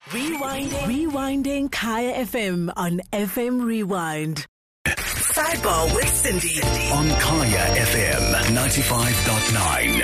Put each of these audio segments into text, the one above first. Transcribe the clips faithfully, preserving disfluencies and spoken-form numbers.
Rewinding. Rewinding Kaya F M on F M Rewind. Sidebar with Cindy. On Kaya F M ninety-five point nine.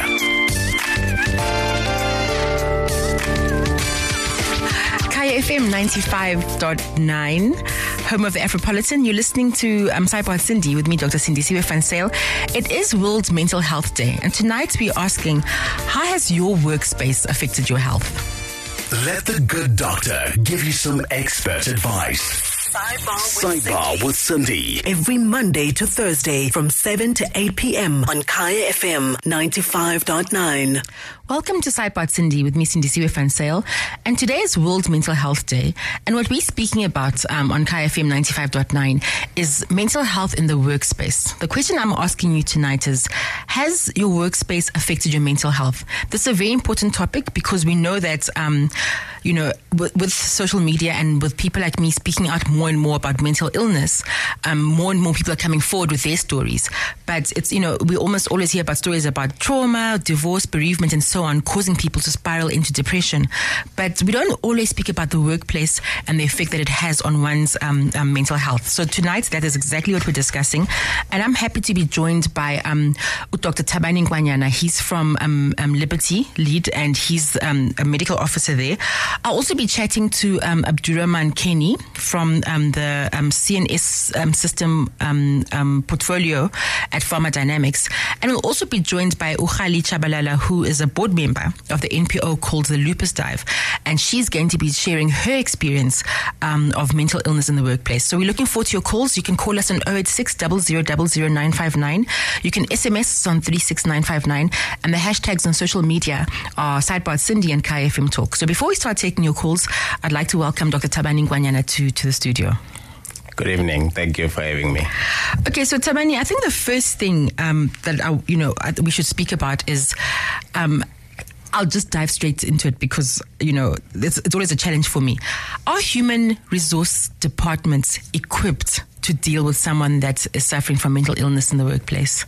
Kaya F M ninety-five point nine, home of the Afropolitan. You're listening to um, Sidebar Cindy with me, Doctor Cindy Siwe van Sail. It is World Mental Health Day, and tonight we're asking, how has your workspace affected your health? Let the good doctor give you some expert advice. Sidebar with, Sidebar with Cindy. Every Monday to Thursday from seven to eight p.m. on Kaya F M ninety-five point nine. Welcome to Sidebar Cindy with me, Cindy Siwe van Sail. And today is World Mental Health Day. And what we're speaking about um, on Kaya F M ninety-five point nine is mental health in the workspace. The question I'm asking you tonight is, has your workspace affected your mental health? This is a very important topic because we know that, um, you know, with, with social media and with people like me speaking out more and more about mental illness, um, more and more people are coming forward with their stories. But it's, you know, we almost always hear about stories about trauma, divorce, bereavement, and so on, causing people to spiral into depression. But we don't always speak about the workplace and the effect that it has on one's um, um, mental health. So tonight, that is exactly what we're discussing. And I'm happy to be joined by um, Doctor Thabani Ngwanyana. He's from um, um, Liberty Lead, and he's um, a medical officer there. I'll also be chatting to um, Abdurrahman Kenny from um, the um, C N S um, system um, um, portfolio at Pharmadynamics. And we'll also be joined by Ukhali Chabalala, who is a board member of the N P O called the Lupus Dive. And she's going to be sharing her experience um, of mental illness in the workplace. So we're looking forward to your calls. You can call us on oh eight six, zero zero zero zero nine five nine. You can S M S us on three six nine five nine. And the hashtags on social media are Sidebar Cindy and Kaya F M Talk. So before we start taking your calls, I'd like to welcome Doctor Thabani Ngwanyana to, to the studio. Good evening. Thank you for having me. Okay, so Thabani, I think the first thing um, that I, you know we should speak about is, um, I'll just dive straight into it because you know it's, it's always a challenge for me. Are human resource departments equipped to deal with someone that is suffering from mental illness in the workplace?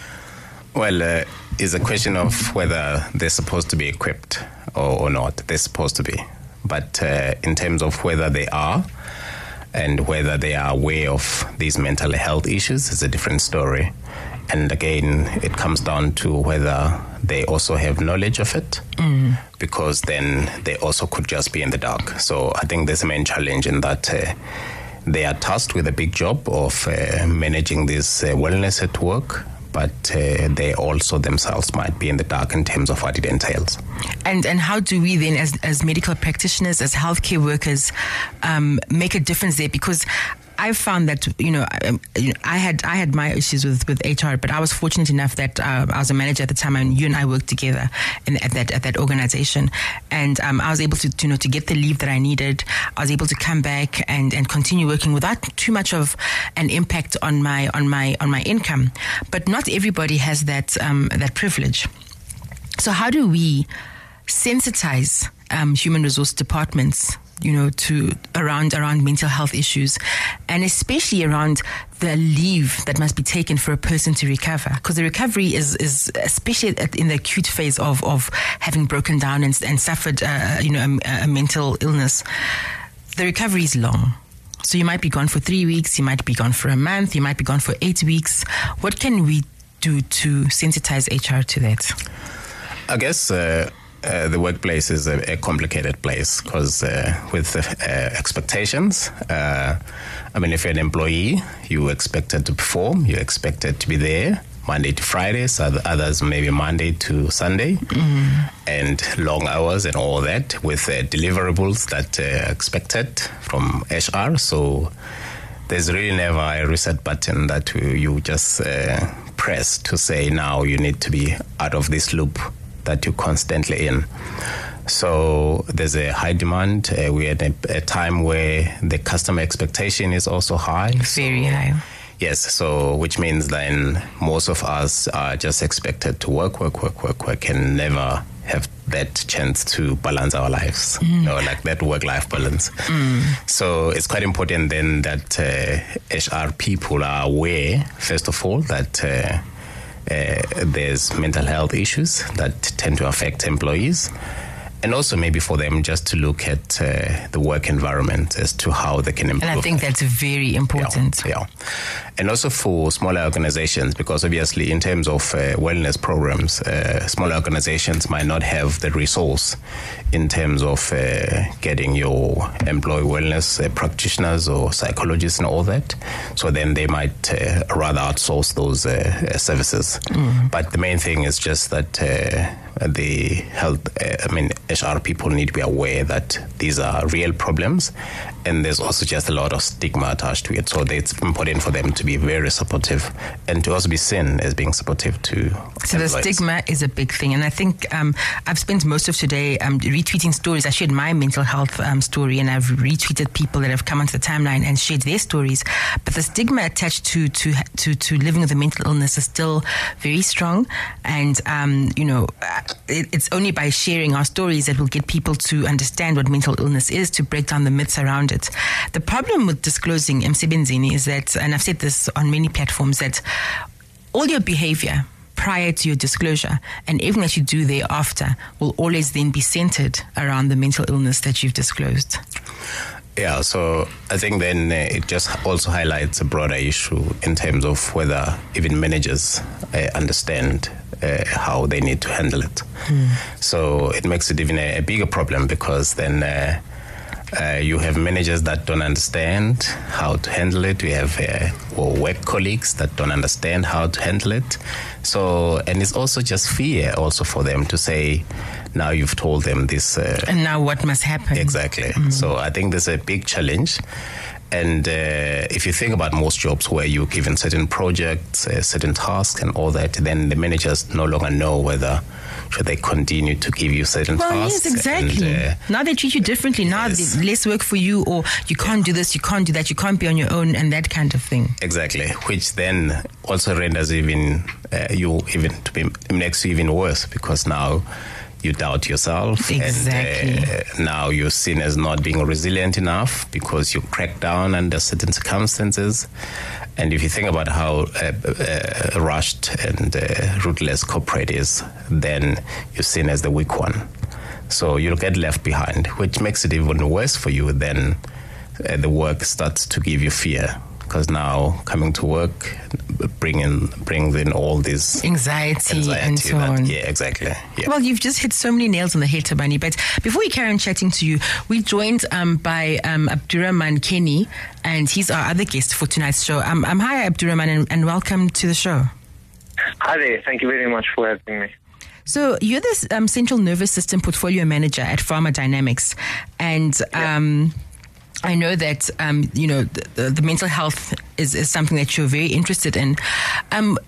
Well, uh, it's a question of whether they're supposed to be equipped or, or not. They're supposed to be, but uh, in terms of whether they are, and whether they are aware of these mental health issues is a different story. And again, it comes down to whether they also have knowledge of it, mm. because then they also could just be in the dark. So I think there's a main challenge in that uh, they are tasked with a big job of uh, managing this uh, wellness at work, but uh, they also themselves might be in the dark in terms of what it entails. And and how do we then, as as medical practitioners, as healthcare workers, um, make a difference there? Because I found that, you know, I, I had I had my issues with, with H R, but I was fortunate enough that uh, I was a manager at the time, and you and I worked together in, at that at that organization, and um, I was able to, to you know to get the leave that I needed. I was able to come back and, and continue working without too much of an impact on my on my on my income. But not everybody has that um, that privilege. So how do we sensitize um, human resource departments, you know, to around around mental health issues, and especially around the leave that must be taken for a person to recover? Because the recovery is, is especially at, in the acute phase of, of having broken down and, and suffered, uh, you know, a, a mental illness. The recovery is long. So you might be gone for three weeks, you might be gone for a month, you might be gone for eight weeks. What can we do to sensitize H R to that? I guess uh, uh, the workplace is a, a complicated place because uh, with uh, expectations, uh, I mean, if you're an employee, you're expected to perform, you're expected to be there Monday to Friday, so others maybe Monday to Sunday, mm. and long hours and all that with uh, deliverables that are uh, expected from H R. So there's really never a reset button that you just uh, press to say, now you need to be out of this loop that you're constantly in. So there's a high demand. Uh, we're at a, a time where the customer expectation is also high. Very so, high. Yes, so which means then most of us are just expected to work, work, work, work, work, and never have that chance to balance our lives, mm. you know, like that work-life balance. Mm. So it's quite important then that uh, H R people are aware, first of all, that uh, uh, there's mental health issues that tend to affect employees. and also maybe for them just to look at uh, the work environment as to how they can improve. And I think that's very important. Yeah, yeah. And also for smaller organizations, because obviously in terms of uh, wellness programs, uh, smaller organizations might not have the resource in terms of uh, getting your employee wellness uh, practitioners or psychologists and all that. So then they might uh, rather outsource those uh, services. Mm. But the main thing is just that uh, the health, uh, I mean, H R people need to be aware that these are real problems, and there's also just a lot of stigma attached to it. So it's important for them to be very supportive and to also be seen as being supportive to So employees. The stigma is a big thing. And I think um, I've spent most of today um, retweeting stories. I shared my mental health um, story, and I've retweeted people that have come onto the timeline and shared their stories. But the stigma attached to to to, to living with a mental illness is still very strong. And, um, you know, it, it's only by sharing our stories that we'll get people to understand what mental illness is, to break down the myths around it. The problem with disclosing emsebenzini is that, and I've said this on many platforms, that all your behavior prior to your disclosure and everything that you do thereafter will always then be centered around the mental illness that you've disclosed. Yeah, so I think then uh, it just also highlights a broader issue in terms of whether even managers uh, understand uh, how they need to handle it. Mm. So it makes it even a, a bigger problem, because then uh, uh, you have managers that don't understand how to handle it. We have uh, or work colleagues that don't understand how to handle it. So, and it's also just fear also for them to say, now you've told them this. Uh, and now what must happen? Exactly. Mm-hmm. So I think there's a big challenge. And uh, if you think about most jobs where you're given certain projects, uh, certain tasks and all that, then the managers no longer know whether should they continue to give you certain well, tasks. Yes, exactly. And, uh, now they treat you differently. Now yes. there's less work for you, or you can't do this, you can't do that, you can't be on your own, and that kind of thing. Exactly. Which then also renders even uh, you even to be makes you even worse, because now you doubt yourself. Exactly. And uh, now you're seen as not being resilient enough because you crack down under certain circumstances. And if you think about how uh, uh, rushed and uh, ruthless corporate is, then you're seen as the weak one. So you'll get left behind, which makes it even worse for you. Then uh, the work starts to give you fear, because now coming to work bringing brings in all this anxiety, anxiety and so that, on. Yeah, exactly. Yeah. Well, you've just hit so many nails on the head, Thabani. But before we carry on chatting to you, we're joined um, by um, Abdurrahman Kenny, and he's our other guest for tonight's show. Um, um, hi, Abdurrahman, and, and welcome to the show. Hi there. Thank you very much for having me. So you're the um, Central Nervous System Portfolio Manager at Pharmadynamics, and um, I know that um, you know the, the, the mental health is, is something that you're very interested in. Um,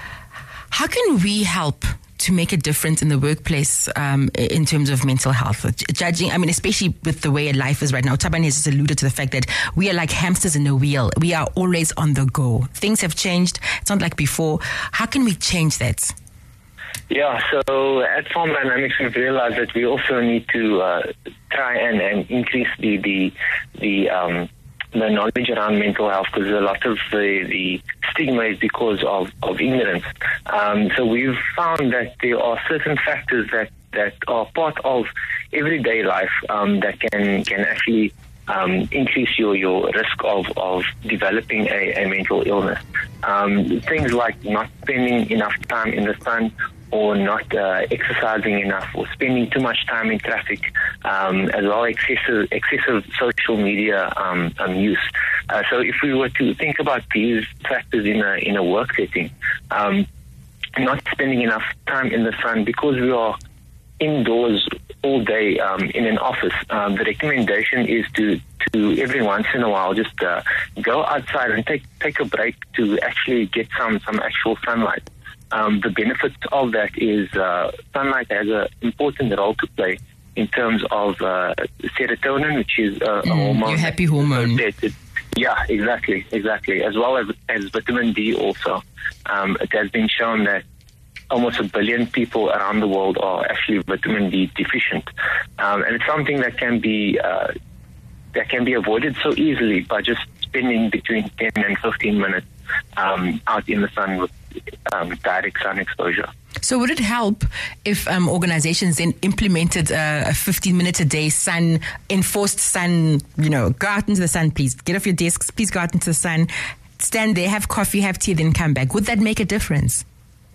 how can we help to make a difference in the workplace um, in terms of mental health? Judging, I mean, especially with the way life is right now. Thabani has just alluded to the fact that we are like hamsters in a wheel. We are always on the go. Things have changed. It's not like before. How can we change that? Yeah, so at Pharmadynamics we've realized that we also need to uh, try and, and increase the the the, um, the knowledge around mental health, because a lot of the, the stigma is because of, of ignorance. Um, so we've found that there are certain factors that, that are part of everyday life um, that can can actually um, increase your, your risk of, of developing a, a mental illness. Um, things like not spending enough time in the sun, or not uh, exercising enough, or spending too much time in traffic, um, as well as excessive, excessive social media um, um, use. Uh, so if we were to think about these factors in a in a work setting, um, not spending enough time in the sun because we are indoors all day um, in an office, um, the recommendation is to to every once in a while just uh, go outside and take take a break to actually get some some actual sunlight. Um, the benefit of that is uh, sunlight has an important role to play in terms of uh, serotonin, which is uh, mm, a hormone. Your happy hormone. Yeah, exactly, exactly. As well as, as vitamin D also. Um, it has been shown that almost a billion people around the world are actually vitamin D deficient. Um, and it's something that can be uh, that can be avoided so easily by just spending between ten and fifteen minutes um, out in the sun with Um, direct sun exposure. So would it help if um, organizations then implemented uh, a fifteen minute a day sun, enforced sun, you know, go out into the sun, please. Get off your desks, please go out into the sun, stand there, have coffee, have tea, then come back. Would that make a difference?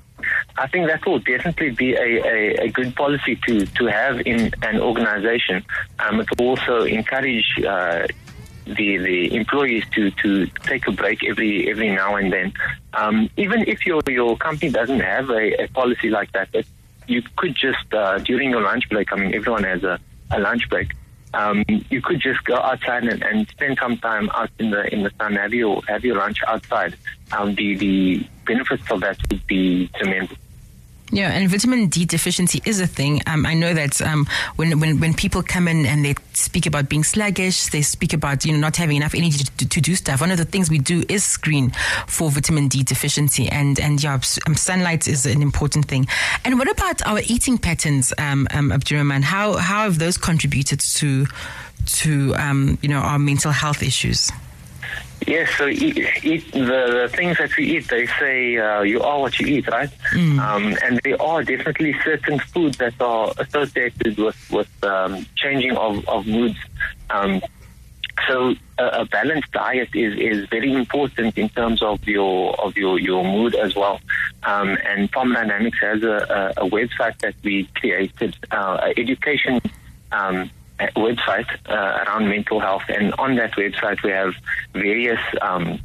I think that will definitely be a, a, a good policy to, to have in an organization. Um, it will also encourage uh, the the employees to, to take a break every every now and then. Um, even if your your company doesn't have a, a policy like that, it, you could just, uh, during your lunch break, I mean, everyone has a, a lunch break, um, you could just go outside and, and spend some time out in the in the sun, have your, have your lunch outside. Um, the, the benefits of that would be tremendous. Yeah, and vitamin D deficiency is a thing. Um, I know that um, when, when when people come in and they speak about being sluggish, they speak about you know not having enough energy to, to, to do stuff. One of the things we do is screen for vitamin D deficiency, and and yeah, um, sunlight is an important thing. And what about our eating patterns, um, um, Abdurrahman? How how have those contributed to to um, you know our mental health issues? Yes, so eat, eat the, the things that we eat, they say uh, you are what you eat, right? Mm. Um, and there are definitely certain foods that are associated with, with um, changing of, of moods. Um, so a, a balanced diet is, is very important in terms of your of your, your mood as well. Um, and Pharma Dynamics has a, a, a website that we created, uh, an education um website uh, around mental health, and on that website we have various um,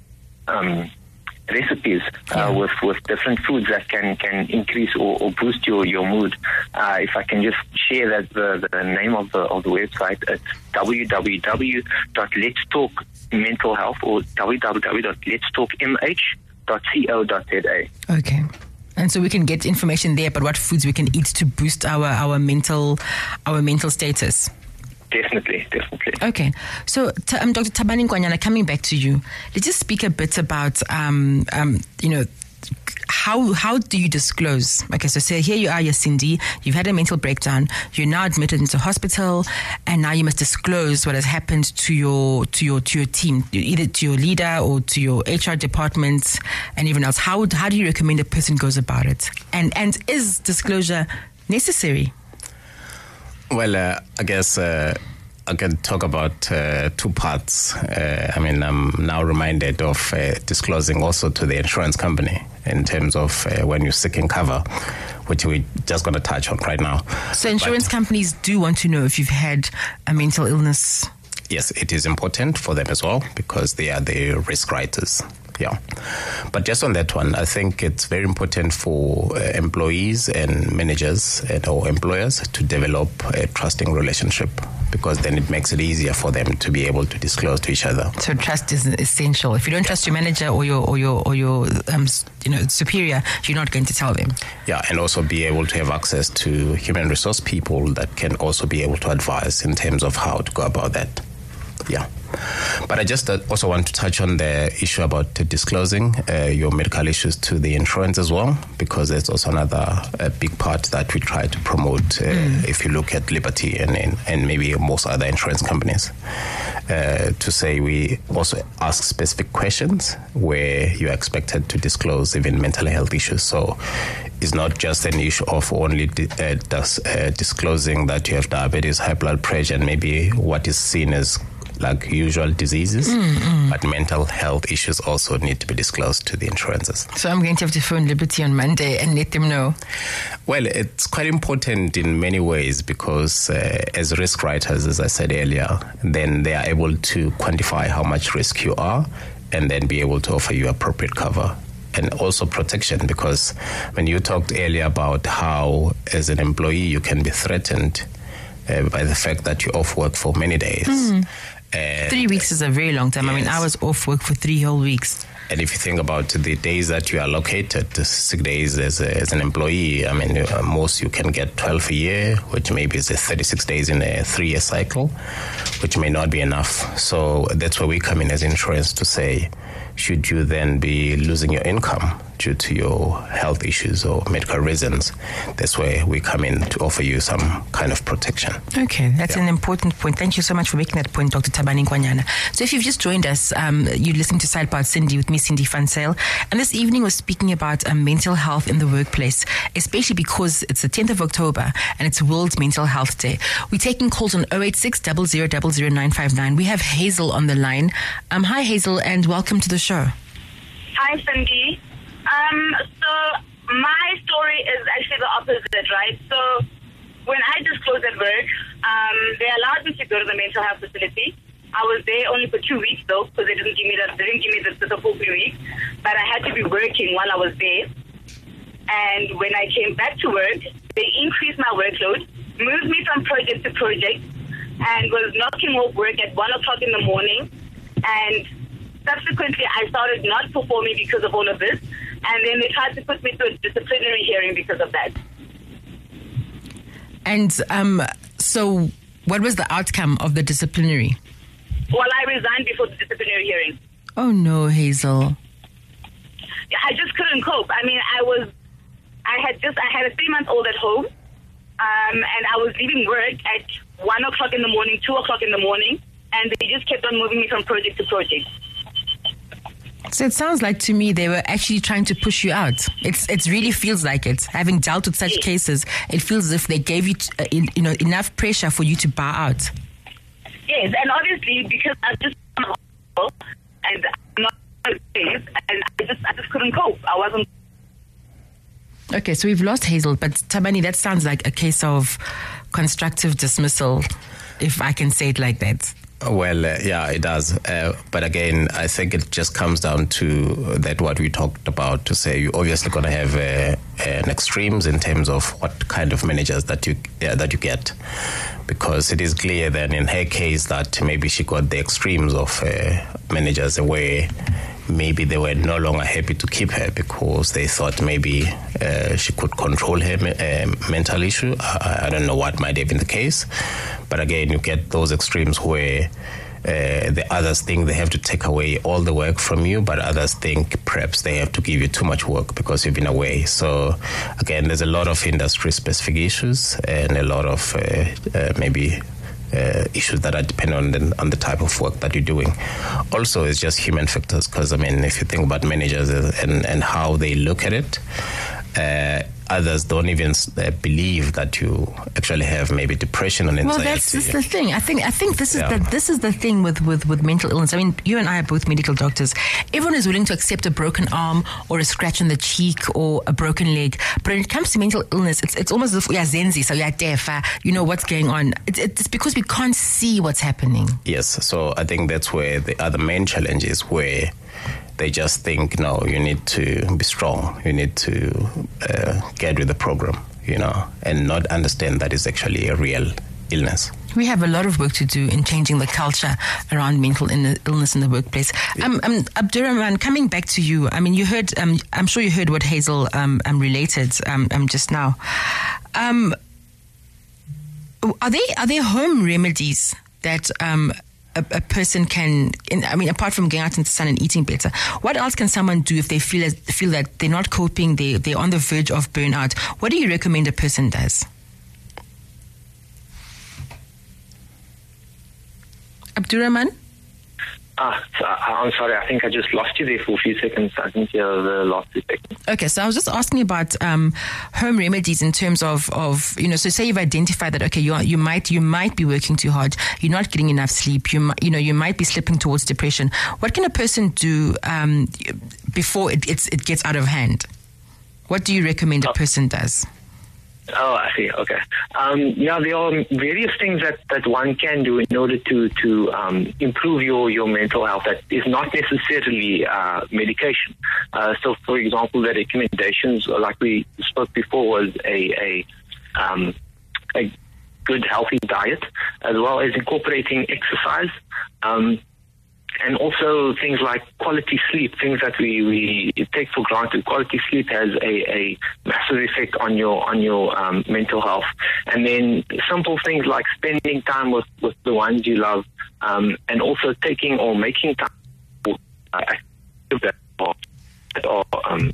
um, recipes uh, yeah. with, with different foods that can, can increase or, or boost your, your mood. Uh, if I can just share that the, the name of the of the website, it's w w w dot lets talk mental health or w w w dot lets talk m h dot co dot z a. Okay. And so we can get information there about what foods we can eat to boost our, our mental our mental status. Definitely, definitely. Okay. So, um, Doctor Thabani Nkwanyana, coming back to you, let's just speak a bit about, um, um, you know, how how do you disclose? Okay, so say here you are, you're Cindy, you've had a mental breakdown, you're now admitted into hospital, and now you must disclose what has happened to your to your to your team, either to your leader or to your H R department and everyone else. How how do you recommend a person goes about it? And and is disclosure necessary? Well, uh, I guess uh, I can talk about uh, two parts. Uh, I mean, I'm now reminded of uh, disclosing also to the insurance company in terms of uh, when you're seeking cover, which we're just going to touch on right now. So insurance but, companies do want to know if you've had a mental illness. Yes, it is important for them as well because they are the risk writers. Yeah. But just on that one, I think it's very important for uh, employees and managers and or employers to develop a trusting relationship because then it makes it easier for them to be able to disclose to each other. So trust is essential. If you don't trust your manager or your or your or your um, you know superior, you're not going to tell them. Yeah, and also be able to have access to human resource people that can also be able to advise in terms of how to go about that. Yeah. But I just uh, also want to touch on the issue about uh, disclosing uh, your medical issues to the insurance as well, because there's also another uh, big part that we try to promote uh, mm. if you look at Liberty and, and, and maybe most other insurance companies, uh, to say we also ask specific questions where you're expected to disclose even mental health issues. So it's not just an issue of only di- uh, dis- uh, disclosing that you have diabetes, high blood pressure, and maybe what is seen as like usual diseases, mm, mm. but mental health issues also need to be disclosed to the insurances. So I'm going to have to phone Liberty on Monday and let them know. Well, it's quite important in many ways because uh, as risk writers, as I said earlier, then they are able to quantify how much risk you are and then be able to offer you appropriate cover. And also protection, because when you talked earlier about how as an employee you can be threatened uh, by the fact that you're off work for many days. Mm. And three weeks is a very long time. Yes. I mean, I was off work for three whole weeks. And if you think about the days that you are allocated, the sick days as, a, as an employee, I mean, uh, most you can get twelve a year, which maybe is a thirty-six days in a three-year cycle, which may not be enough. So that's where we come in as insurance to say, should you then be losing your income due to your health issues or medical reasons, that's where we come in to offer you some kind of protection. Okay, that's Yeah. an important point. Thank you so much for making that point, Doctor Thabani Nkwanyana. So if you've just joined us, um, you're listening to Sidebar Cindy with me, Cindy Van Zyl. And this evening we're speaking about um, mental health in the workplace, especially because it's the tenth of October and it's World Mental Health Day. We're taking calls on oh eight six, zero zero zero zero nine five nine. We have Hazel on the line. Um, hi, Hazel, and welcome to the show. Hi, Cindy. Um, so my story is actually the opposite, right? So when I disclosed at work, um, they allowed me to go to the mental health facility. I was there only for two weeks though, because they didn't give me the they didn't give me the, the full three weeks. But I had to be working while I was there. And when I came back to work, they increased my workload, moved me from project to project, and was knocking off work at one o'clock in the morning. And subsequently, I started not performing because of all of this. And then they tried to put me through a disciplinary hearing because of that. And um, so what was the outcome of the disciplinary? Well, I resigned before the disciplinary hearing. Oh, no, Hazel. I just couldn't cope. I mean, I was, I had just, I had a three-month-old at home, um, and I was leaving work at one o'clock in the morning, two o'clock in the morning, and they just kept on moving me from project to project. So it sounds like to me they were actually trying to push you out. It's it really feels like it. Having dealt with such Yes. cases, it feels as if they gave you t- uh, in, you know enough pressure for you to bow out. Yes, and obviously because I just and I'm not and I just I just couldn't cope. I wasn't. Okay, so we've lost Hazel, but Thabani, that sounds like a case of constructive dismissal, if I can say it like that. Well, uh, yeah, it does. Uh, but again, I think it just comes down to that what we talked about, to say you're obviously going to have uh, an extremes in terms of what kind of managers that you uh, that you get. Because it is clear then in her case that maybe she got the extremes of uh, managers where maybe they were no longer happy to keep her because they thought maybe uh, she could control her uh, mental issue. I, I don't know what might have been the case. But again, you get those extremes where uh, the others think they have to take away all the work from you, but others think perhaps they have to give you too much work because you've been away. So again, there's a lot of industry-specific issues and a lot of uh, uh, maybe Uh, issues that are dependent on the, on the type of work that you're doing. Also, it's just human factors, because I mean, if you think about managers and, and how they look at it, uh, others don't even uh, believe that you actually have maybe depression and anxiety. Well, that's, that's the thing. I think I think this is Yeah. the this is the thing with, with, with mental illness. I mean, you and I are both medical doctors. Everyone is willing to accept a broken arm or a scratch on the cheek or a broken leg. But when it comes to mental illness, it's it's almost as if we are zenzi, so we are deaf. Uh, you know what's going on. It's, it's because we can't see what's happening. Yes, so I think that's where the other main challenge is, where they just think, no, you need to be strong, you need to uh, get with the program, you know, and not understand that it's actually a real illness. We have a lot of work to do in changing the culture around mental illness in the workplace. Um, um, Abdurrahman, coming back to you, I mean, you heard, um, I'm sure you heard what Hazel um, um, related um, um, just now. Um, are they are there home remedies that um, a, a person can, in, I mean, apart from going out in the sun and eating better, what else can someone do if they feel as, feel that they're not coping, they, they're on the verge of burnout? What do you recommend a person does? Abdurrahman? Ah, so, I'm sorry, I think I just lost you there for a few seconds. I didn't hear the last two seconds. Okay, so I was just asking about um, home remedies in terms of, of, you know, so say you've identified that, okay, you are, you might you might be working too hard, you're not getting enough sleep, you might, you know, you might be slipping towards depression. What can a person do um, before it, it's, it gets out of hand? What do you recommend a person does? Oh, I see. Okay. Um, yeah, there are various things that, that one can do in order to to um, improve your, your mental health that is not necessarily uh, medication. Uh, so, for example, the recommendations, like we spoke before, was a a, um, a good healthy diet, as well as incorporating exercise. Um, And also things like quality sleep, things that we, we take for granted. Quality sleep has a, a massive effect on your on your um, mental health. And then simple things like spending time with, with the ones you love, um, and also taking or making time for uh, activities that are, that are um,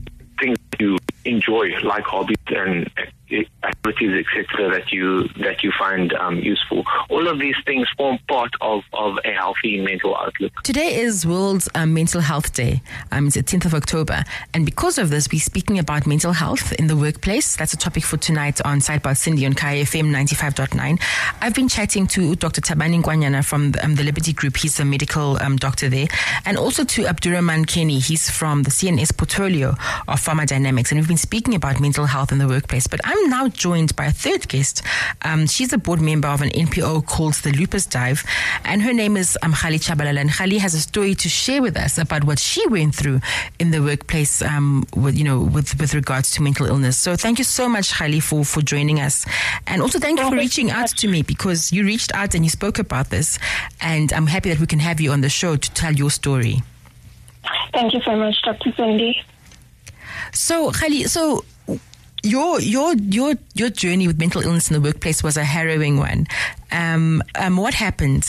things you enjoy, like hobbies and activities, et cetera, that you that you find um, useful. All of these things form part of, of a healthy mental outlook. Today is World um, Mental Health Day. Um, it's the tenth of October. And because of this, we're speaking about mental health in the workplace. That's a topic for tonight on Sidebar Cindy on Kaya F M ninety-five point nine. I've been chatting to Doctor Thabani Nkwanyana from um, the Liberty Group. He's a medical um, doctor there. And also to Abdurrahman Kenny. He's from the C N S portfolio of Pharmacodynamics. And we've been speaking about mental health in the workplace. But I'm now joined by a third guest. Um, she's a board member of an N P O called the Lupus Dive. And her name is um, Khali Chabalala. And Khali has a story to share with us about what she went through in the workplace um, with, you know, with, with regards to mental illness. So thank you so much, Khali, for, for joining us. And also thank you for reaching out to me, because you reached out and you spoke about this. And I'm happy that we can have you on the show to tell your story. Thank you so much, Doctor Cindy. So, Khali, so your your your your journey with mental illness in the workplace was a harrowing one. Um, um, what happened?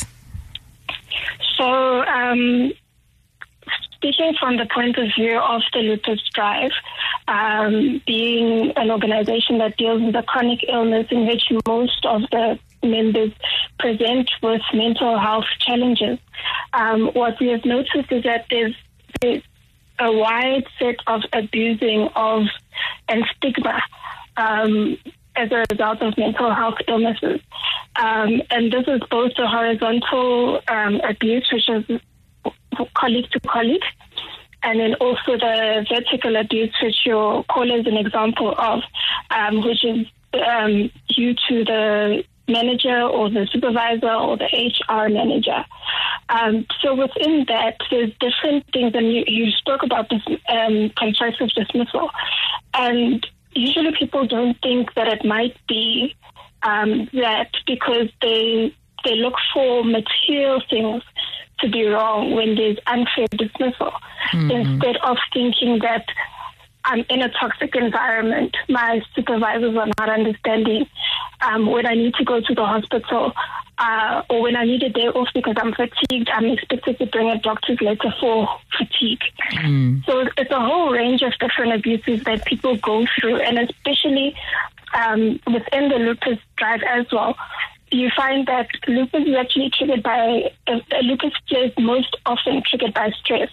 So, um, speaking from the point of view of the Lupus Drive, um, being an organization that deals with a chronic illness in which most of the members present with mental health challenges, um, what we have noticed is that there's, there's a wide set of abusing of and stigma um, as a result of mental health illnesses. Um, and this is both the horizontal um, abuse, which is colleague to colleague, and then also the vertical abuse, which you'll call as an example of, um, which is um, due to the manager or the supervisor or the H R manager. Um, so within that, there's different things, and you, you spoke about this um, constructive dismissal. And usually people don't think that it might be um, that because they they look for material things to be wrong when there's unfair dismissal, mm-hmm. instead of thinking that I'm in a toxic environment, my supervisors are not understanding um, when I need to go to the hospital uh, or when I need a day off because I'm fatigued, I'm expected to bring a doctor's letter for fatigue. Mm. So it's a whole range of different abuses that people go through, and especially um, within the Lupus Drive as well. You find that lupus is actually triggered by, uh, lupus is most often triggered by stress.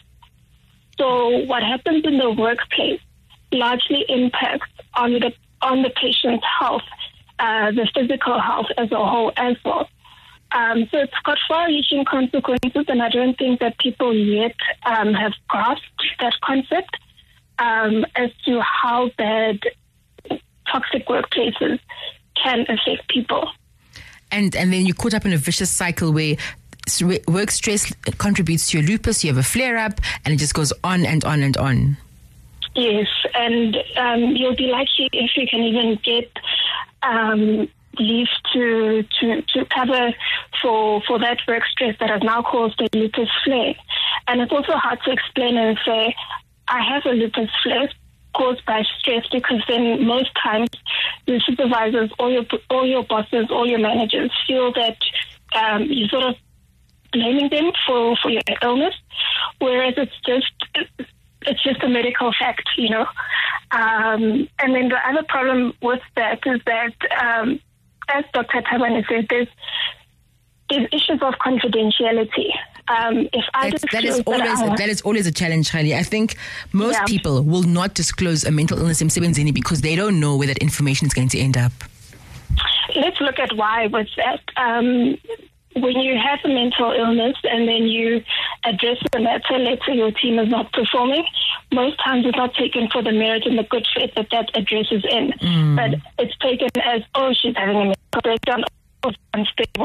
So what happens in the workplace largely impacts on the on the patient's health, uh, the physical health as a whole as well. Um, so it's got far-reaching consequences, and I don't think that people yet um, have grasped that concept um, as to how bad toxic workplaces can affect people. And and then you're caught up in a vicious cycle where work stress contributes to your lupus, you have a flare-up, and it just goes on and on and on. Yes, and um, you'll be lucky if you can even get um, leave to, to, to cover for, for that work stress that has now caused a lupus flare. And it's also hard to explain and say, I have a lupus flare caused by stress, because then most times your supervisors or your, or your bosses or your managers feel that um, you're sort of blaming them for, for your illness, whereas it's just... It's just a medical fact, you know. Um, and then the other problem with that is that, um, as Doctor Thabani said, there's, there's issues of confidentiality. Um, if I that, that is always that, that is always a challenge, Khali. I think most yeah. people will not disclose a mental illness in because they don't know where that information is going to end up. Let's look at why with that. Um, when you have a mental illness and then you address the matter, let's say your team is not performing, most times it's not taken for the merit and the good faith that that address is in. Mm. But it's taken as, oh, she's having a mental breakdown, or unstable.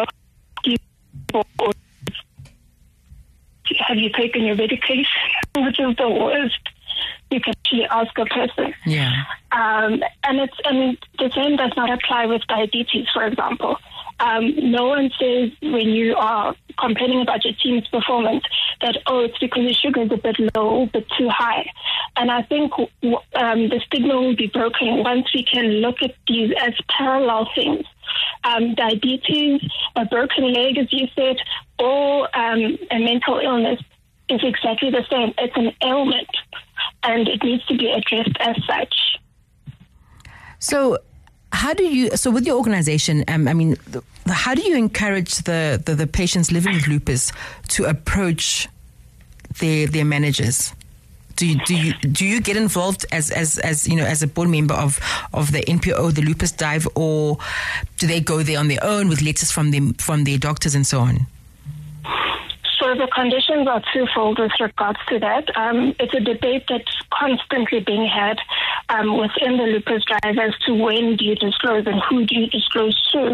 Have you taken your medication? Which is the worst you can actually ask a person. Yeah. Um, and it's and the same does not apply with diabetes, for example. Um, no one says when you are complaining about your team's performance that, oh, it's because your sugar is a bit low, a bit too high. And I think um, the stigma will be broken once we can look at these as parallel things. Um, diabetes, a broken leg, as you said, or um, a mental illness is exactly the same. It's an ailment. and it needs to be addressed as such. So, how do you, so with your organization, um, I mean, the, how do you encourage the, the, the patients living with lupus to approach their their managers? Do you do you do you get involved as as as you know as a board member of of the N P O, the Lupus Drive, or do they go there on their own with letters from them from their doctors and so on? So the conditions are twofold with regards to that. Um, it's a debate that's constantly being had um, within the Lupus Drive as to when do you disclose and who do you disclose to,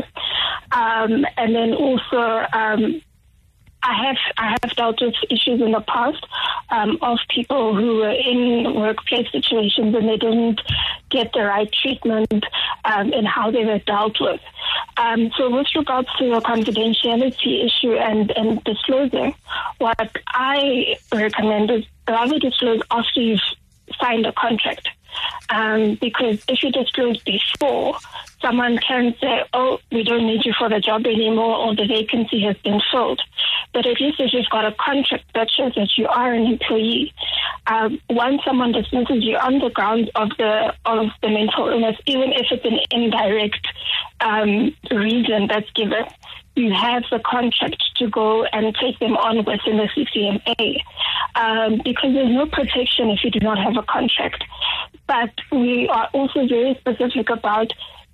um, and then also. Um, I have I have dealt with issues in the past um, of people who were in workplace situations and they didn't get the right treatment um, in how they were dealt with. Um, so with regards to the confidentiality issue and, and disclosing, what I recommend is rather disclose after you've signed a contract. Um, because if you disclose before, someone can say, oh, we don't need you for the job anymore, or the vacancy has been filled. But at least if you've got a contract that shows that you are an employee, um, once someone dismisses you on the grounds of the of the mental illness, even if it's an indirect um, reason that's given, you have the contract to go and take them on within the C C M A, um, because there's no protection if you do not have a contract. But we are also very specific about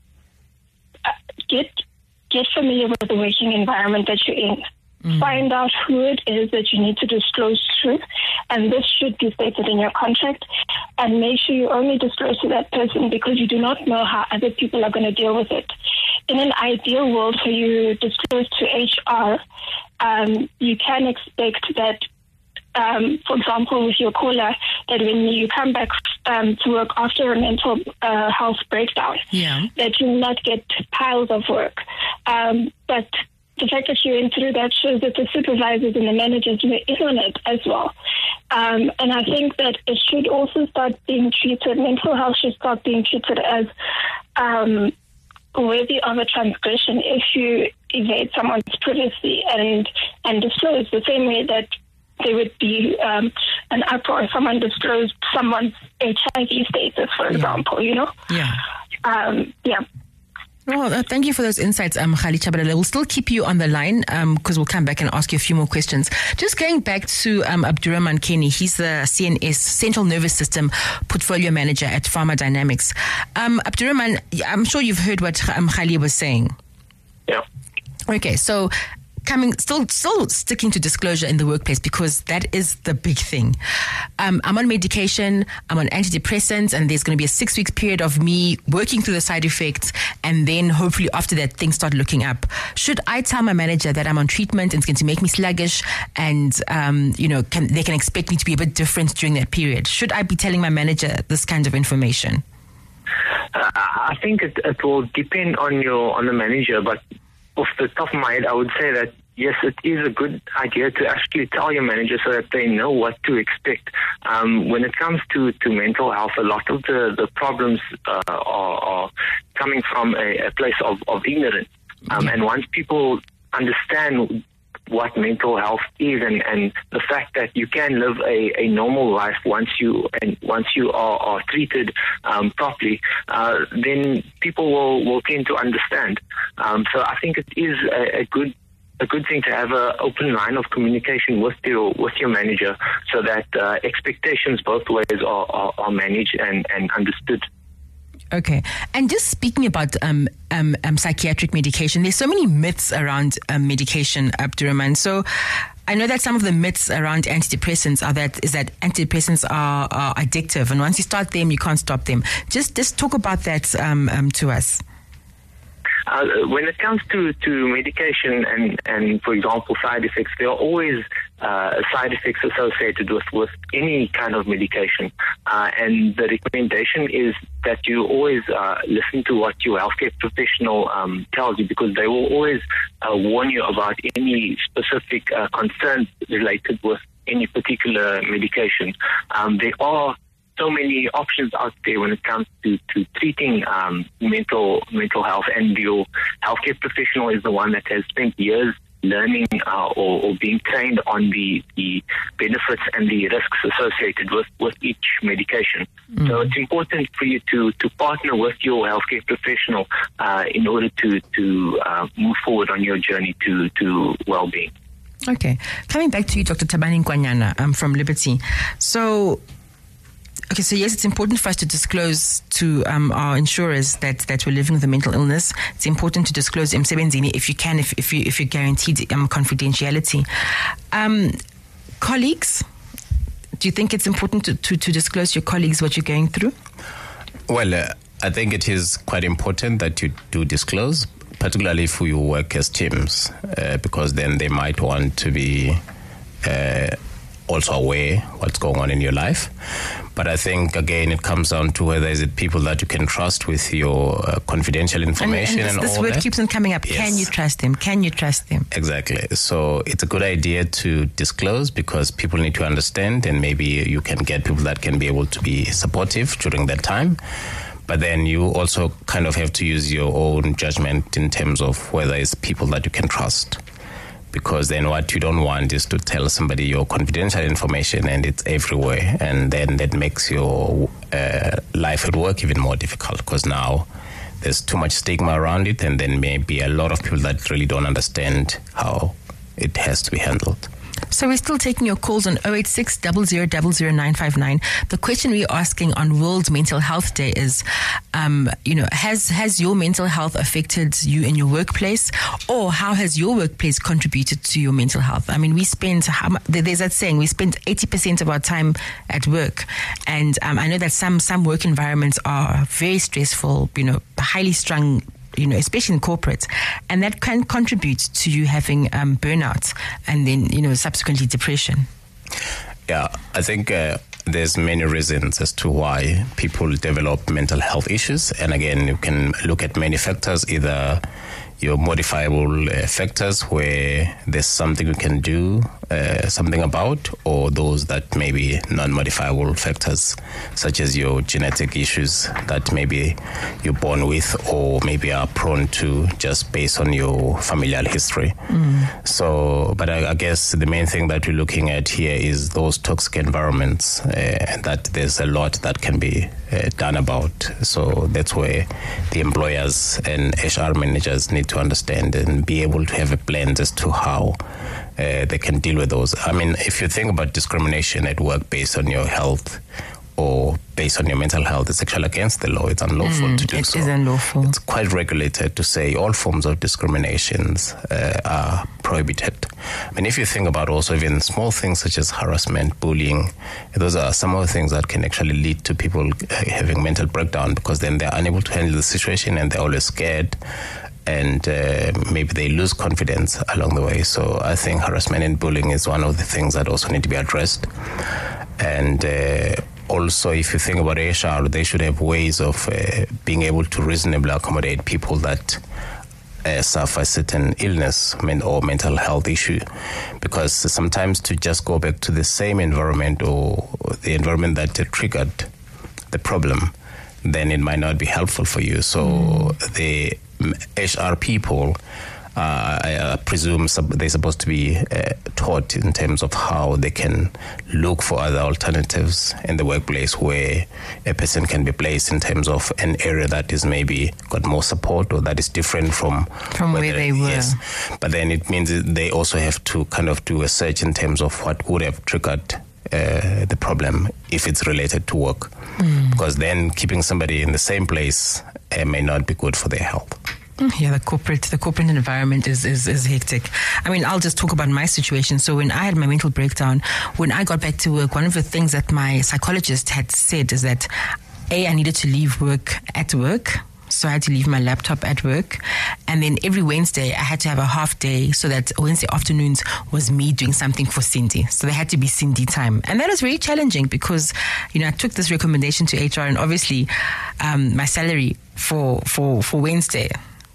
uh, get get familiar with the working environment that you're in. Mm-hmm. Find out who it is that you need to disclose to, and this should be stated in your contract, and make sure you only disclose to that person because you do not know how other people are going to deal with it. In an ideal world for you disclose to H R, um, you can expect that, um, for example, with your caller, that when you come back um, to work after a mental uh, health breakdown, yeah. that you will not get piles of work. Um, but the fact that you went through that shows that the supervisors and the managers were in on it as well. Um, and I think that it should also start being treated, mental health should start being treated as um, worthy of a transgression if you evade someone's privacy and, and disclose the same way that there would be um, an uproar if someone disclosed someone's H I V status, for yeah. example, you know? Yeah. Um, yeah. Well, uh, thank you for those insights, um, Khalicha, but we'll still keep you on the line because um, we'll come back and ask you a few more questions. Just going back to um, Abdurrahman Kenny, he's the C N S, Central Nervous System Portfolio Manager at Pharma Dynamics. Um, Abdurrahman, I'm sure you've heard what um, Khali was saying. Yeah. Okay, so coming, still, still sticking to disclosure in the workplace because that is the big thing. Um, I'm on medication, I'm on antidepressants, and there's going to be a six weeks period of me working through the side effects, and then hopefully after that things start looking up. Should I tell my manager that I'm on treatment and it's going to make me sluggish, and um, you know, can, they can expect me to be a bit different during that period? Should I be telling my manager this kind of information? Uh, I think it, it will depend on your on the manager, but off the top of my head, I would say that yes, it is a good idea to actually tell your manager so that they know what to expect. Um, when it comes to, to mental health, a lot of the, the problems uh, are, are coming from a, a place of, of ignorance. Um, and once people understand what mental health is and, and the fact that you can live a, a normal life once you and once you are, are treated um, properly, uh, then people will, will tend to understand. Um, so I think it is a, a good a good thing to have an open line of communication with your with your manager so that uh, expectations both ways are, are, are managed and, and understood. Okay. And just speaking about um, um, um, psychiatric medication, there's so many myths around um, medication, Abdurrahman. So I know that some of the myths around antidepressants are that is that antidepressants are, are addictive, and once you start them, you can't stop them. Just just talk about that um, um, to us. Uh, when it comes to, to medication and, and, for example, side effects, there are always uh, side effects associated with, with any kind of medication. Uh, and the recommendation is that you always uh, listen to what your healthcare professional um, tells you, because they will always uh, warn you about any specific uh, concerns related with any particular medication. Um, there are so many options out there when it comes to, to treating um, mental mental health, and your healthcare professional is the one that has spent years learning uh, or, or being trained on the, the benefits and the risks associated with, with each medication. Mm. So it's important for you to, to partner with your healthcare professional uh, in order to, to uh, move forward on your journey to, to well-being. Okay. Coming back to you, Doctor Thabani Nkwanyana um, from Liberty. So, okay, so yes, it's important for us to disclose to um, our insurers that, that we're living with a mental illness. It's important to disclose emsebenzini if you can, if, if, you, if you're guaranteed um, confidentiality. Um, colleagues, do you think it's important to, to, to disclose to your colleagues what you're going through? Well, uh, I think it is quite important that you do disclose, particularly if you work as teams, uh, because then they might want to be uh, also aware what's going on in your life. But I think, again, it comes down to whether is it people that you can trust with your uh, confidential information and, and, this, and all this word that. keeps on coming up. Yes. Can you trust them? Can you trust them? Exactly. So it's a good idea to disclose, because people need to understand, and maybe you can get people that can be able to be supportive during that time. But then you also kind of have to use your own judgment in terms of whether it's people that you can trust. Because then what you don't want is to tell somebody your confidential information and it's everywhere. And then that makes your uh, life at work even more difficult, because now there's too much stigma around it, and then maybe a lot of people that really don't understand how it has to be handled. So we're still taking your calls on zero eight six, zero zero zero zero nine five nine. The question we're asking on World Mental Health Day is, um, you know, has has your mental health affected you in your workplace, or how has your workplace contributed to your mental health? I mean, we spend, how, there's that saying, we spend eighty percent of our time at work. And um, I know that some, some work environments are very stressful, you know, highly strung, you know, especially in corporate, and that can contribute to you having um, burnout and then, you know, subsequently depression. Yeah, I think uh, there's many reasons as to why people develop mental health issues. And again, you can look at many factors, either your modifiable uh, factors where there's something you can do uh, something about, or those that may be non-modifiable factors, such as your genetic issues that maybe you're born with, or maybe are prone to just based on your familial history. Mm. So, but I, I guess the main thing that we're looking at here is those toxic environments, uh, that there's a lot that can be uh, done about. So that's where the employers and H R managers need to understand and be able to have a plan as to how uh, they can deal with those. I mean, if you think about discrimination at work based on your health or based on your mental health, it's actually against the law. It's unlawful mm, to do it so. It is unlawful. It's quite regulated to say all forms of discriminations uh, are prohibited. I mean, if you think about also even small things such as harassment, bullying, those are some of the things that can actually lead to people having mental breakdown, because then they're unable to handle the situation and they're always scared, and uh, maybe they lose confidence along the way. So I think harassment and bullying is one of the things that also need to be addressed. And uh, also, if you think about H R, they should have ways of uh, being able to reasonably accommodate people that uh, suffer certain illness or mental health issue. Because sometimes to just go back to the same environment or the environment that triggered the problem, then it might not be helpful for you. So mm. the H R people, uh, I uh, presume sub- they're supposed to be uh, taught in terms of how they can look for other alternatives in the workplace where a person can be placed in terms of an area that is maybe got more support or that is different from, from where they were. Yes. But then it means they also have to kind of do a search in terms of what would have triggered uh, the problem if it's related to work. Mm. Because then keeping somebody in the same place uh, may not be good for their health. Yeah, the corporate the corporate environment is, is, is hectic. I mean, I'll just talk about my situation. So when I had my mental breakdown, when I got back to work, one of the things that my psychologist had said is that, A, I needed to leave work at work. So I had to leave my laptop at work. And then every Wednesday, I had to have a half day so that Wednesday afternoons was me doing something for Cindy. So there had to be Cindy time. And that was very challenging because, you know, I took this recommendation to H R, and obviously um, my salary for, for, for Wednesday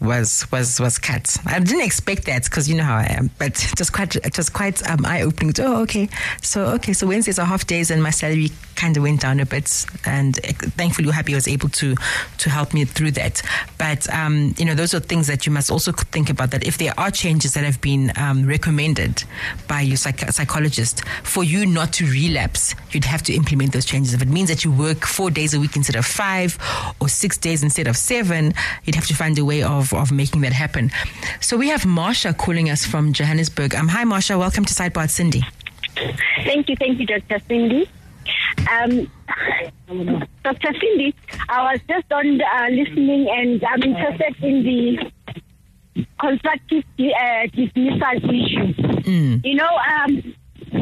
was was was cut. I didn't expect that because you know how I am, but it was quite it was quite um, eye opening. Oh, okay, so okay, so Wednesdays are half days, and my salary kind of went down a bit, and thankfully Happy was able to to help me through that. But um, you know, those are things that you must also think about. That if there are changes that have been um, recommended by your psych- psychologist for you not to relapse, you'd have to implement those changes. If it means that you work four days a week instead of five, or six days instead of seven, you'd have to find a way of of making that happen. So we have Marsha calling us from Johannesburg. Um, hi, Marsha. Welcome to Sidebar with Cindy. Thank you. Thank you, Doctor Cindy. Um, Doctor Cindy, I was just on uh, listening, and I'm interested in the constructive uh, dismissal issue. Mm. You know, um,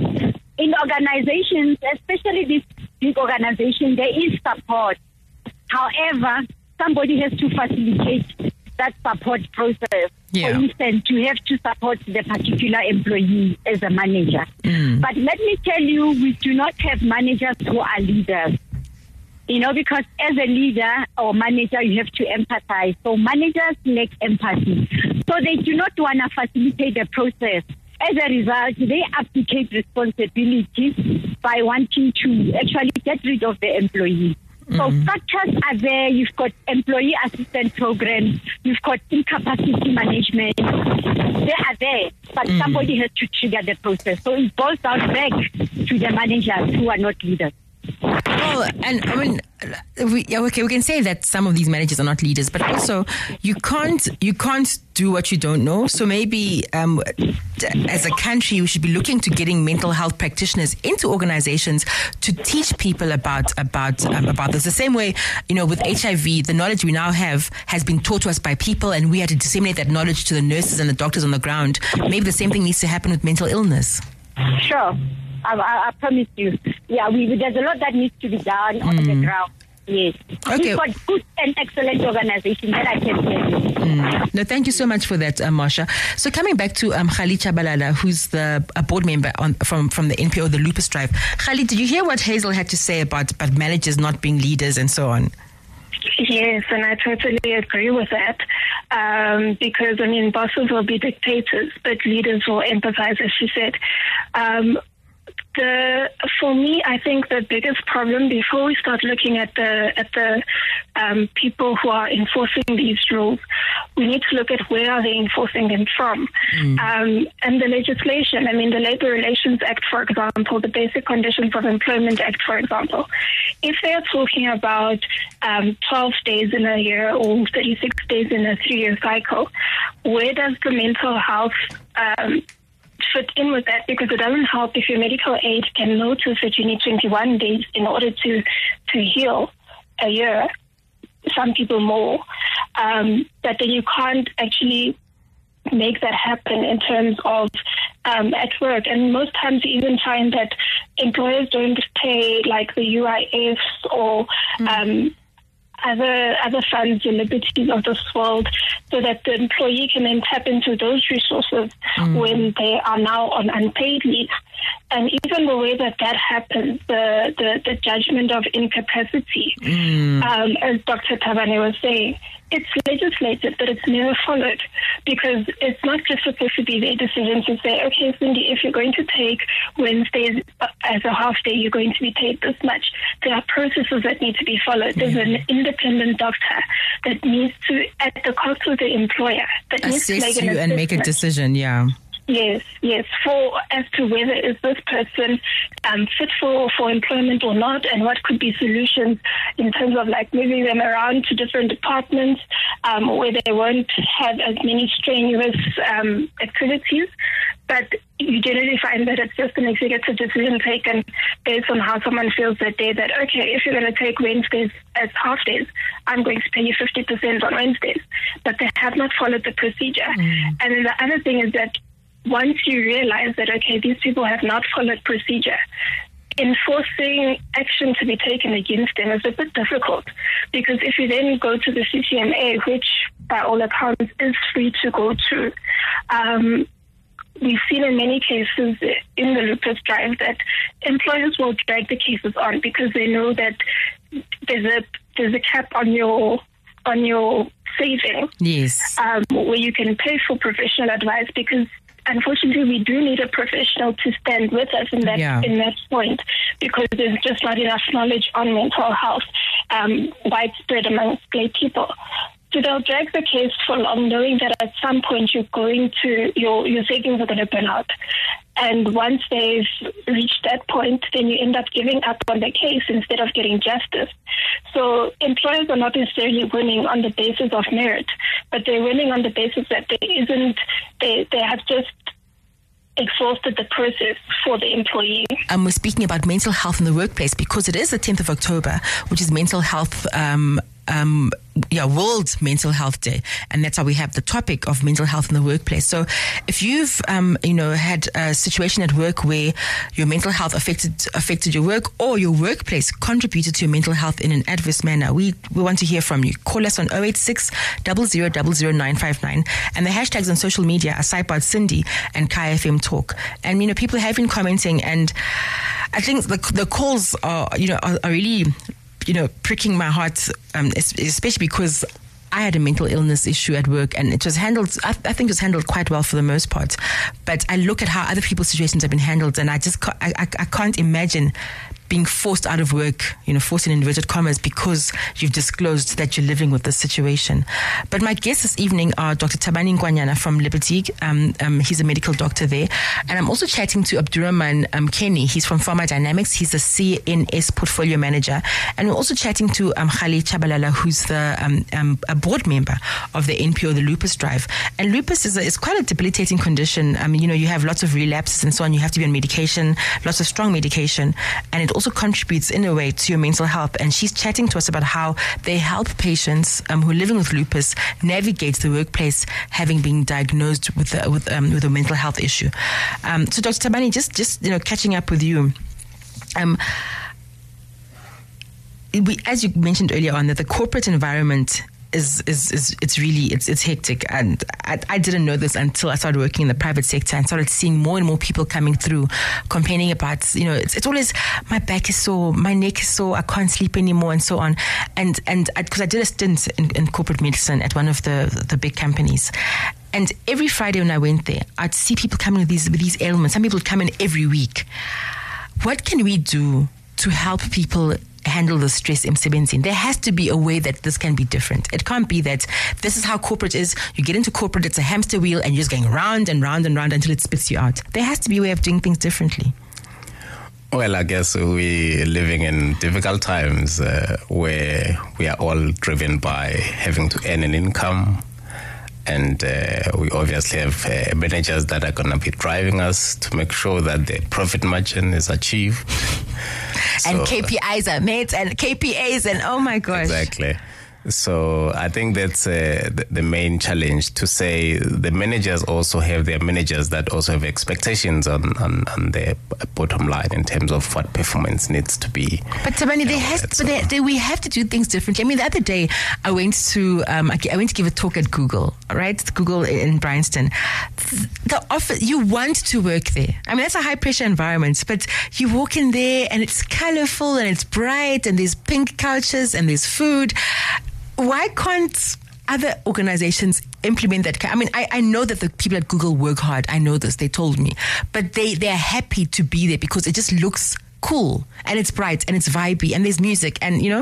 in organizations, especially this big organization, there is support. However, somebody has to facilitate that support process. Yeah. For instance, you have to support the particular employee as a manager. Mm. But let me tell you, we do not have managers who are leaders. You know, because as a leader or manager, you have to empathize. So managers lack empathy. So they do not want to facilitate the process. As a result, they abdicate responsibility by wanting to actually get rid of the employee. So mm-hmm. structures are there. You've got employee assistance programs. You've got incapacity management. They are there, but mm-hmm. somebody has to trigger the process. So it boils down back to the managers who are not leaders. Well, and I mean, we, okay, we can say that some of these managers are not leaders, but also you can't you can't do what you don't know. So maybe um, as a country, we should be looking to getting mental health practitioners into organizations to teach people about about um, about this. The same way, you know, with H I V, the knowledge we now have has been taught to us by people, and we had to disseminate that knowledge to the nurses and the doctors on the ground. Maybe the same thing needs to happen with mental illness. Sure. I, I, I promise you. Yeah, we, there's a lot that needs to be done on mm. the ground. Yes. Okay. We've got good and excellent organization that I can tell you. Mm. No, thank you so much for that, uh, Marsha. So coming back to um, Khalid Chabalala, who's the a board member on, from, from the N P O, the Lupus Drive. Khalid, did you hear what Hazel had to say about, about managers not being leaders and so on? Yes, and I totally agree with that. Um, because, I mean, bosses will be dictators, but leaders will empathize, as she said. Um, The, for me, I think the biggest problem before we start looking at the at the um, people who are enforcing these rules, we need to look at where are they enforcing them from. Mm. Um, and the legislation, I mean, the Labour Relations Act, for example, the Basic Conditions of Employment Act, for example, if they're talking about um, twelve days in a year or thirty-six days in a three-year cycle, where does the mental health um, fit in with that? Because it doesn't help if your medical aid can notice that you need twenty-one days in order to to heal a year, some people more, um, but then you can't actually make that happen in terms of um, at work. And most times you even find that employers don't pay like the U I Fs or mm. um, other other funds or liberties of this world, so that the employee can then tap into those resources mm. when they are now on unpaid leave. And even the way that that happens, the, the, the judgment of incapacity, mm. um, as Doctor Tabane was saying, it's legislated, but it's never followed, because it's not just supposed to be their decision to say, okay, Cindy, if you're going to take Wednesdays as a half day, you're going to be paid this much. There are processes that need to be followed. There's an independent doctor that needs to, at the cost of the employer, that assist needs to make an you and make a decision, yeah. Yes, yes, for as to whether is this person um, fit for, for employment or not, and what could be solutions in terms of like moving them around to different departments um, where they won't have as many strenuous um, activities. But you generally find that it's just an executive decision taken based on how someone feels that day, that, okay, if you're going to take Wednesdays as half days, I'm going to pay you fifty percent on Wednesdays. But they have not followed the procedure. Mm. And then the other thing is that once you realize that, okay, these people have not followed procedure, enforcing action to be taken against them is a bit difficult, because if you then go to the C C M A, which by all accounts is free to go to, um, we've seen in many cases in the Lupus Drive that employers will drag the cases on because they know that there's a there's a cap on your on your saving. Yes. Um, where you can pay for professional advice, because unfortunately we do need a professional to stand with us in that Yeah. in that point, because there's just not enough knowledge on mental health um, widespread amongst lay people. So they'll drag the case for long, knowing that at some point you're going to your your savings are going to burn out. And once they've reached that point, then you end up giving up on the case instead of getting justice. So employers are not necessarily winning on the basis of merit, but they're winning on the basis that there isn't, they, they have just exhausted the process for the employee. Um, we're speaking about mental health in the workplace because it is the tenth of October, which is mental health um, um, yeah, World Mental Health Day, and that's how we have the topic of mental health in the workplace. So, if you've um, you know had a situation at work where your mental health affected affected your work, or your workplace contributed to your mental health in an adverse manner, we we want to hear from you. Call us on oh eight six, zero zero zero zero nine five nine, and the hashtags on social media are Sideboard Cindy and Kaya F M Talk. And you know, people have been commenting, and I think the the calls are you know are, are really, you know, pricking my heart, um, especially because I had a mental illness issue at work, and it was handled, I, I think it was handled quite well for the most part. But I look at how other people's situations have been handled, and I just ca- I, I, I can't imagine being forced out of work, you know, forced in inverted commas, because you've disclosed that you're living with this situation. But my guests this evening are Doctor Thabani Ngwanyana from Liberty. Um, um, he's a medical doctor there. And I'm also chatting to Abdurrahman um, Kenny. He's from Pharmadynamics. He's the C N S portfolio manager. And we're also chatting to um, Khali Chabalala, who's the um, um, a board member of the N P O, the Lupus Drive. And lupus is, a, is quite a debilitating condition. I mean, you know, you have lots of relapses and so on. You have to be on medication, lots of strong medication. And it also contributes in a way to your mental health. And she's chatting to us about how they help patients um, who are living with lupus navigate the workplace, having been diagnosed with a, with um, with a mental health issue. Um, so, Doctor Thabani, just just you know, catching up with you. Um, we, as you mentioned earlier on, that the corporate environment is is is it's really it's it's hectic, and I, I didn't know this until I started working in the private sector and started seeing more and more people coming through complaining about, you know, it's it's always my back is sore, my neck is sore, I can't sleep anymore, and so on. And and because I, I did a stint in, in corporate medicine at one of the the big companies. And every Friday when I went there, I'd see people coming with these with these ailments. Some people would come in every week. What can we do to help people handle the stress emsebenzini? There has to be a way that this can be different. It can't be that this is how corporate is. You get into corporate, it's a hamster wheel, and you're just going round and round and round until it spits you out. There has to be a way of doing things differently. Well, I guess we're living in difficult times uh, where we are all driven by having to earn an income. And uh, we obviously have uh, managers that are going to be driving us to make sure that the profit margin is achieved. And so, K P Is are met, and K P As, and oh my gosh. Exactly. So I think that's uh, the, the main challenge, to say the managers also have their managers that also have expectations on, on, on their bottom line in terms of what performance needs to be. But Thabani, they has, but they, they, we have to do things differently. I mean, the other day I went to um, I went to give a talk at Google, right? Google in Bryanston. The office, you want to work there. I mean, that's a high pressure environment, but you walk in there and it's colorful and it's bright and there's pink couches and there's food. Why can't other organizations implement that? I mean, I, I know that the people at Google work hard. I know this. They told me. But they, they're happy to be there because it just looks cool and it's bright and it's vibey and there's music and, you know.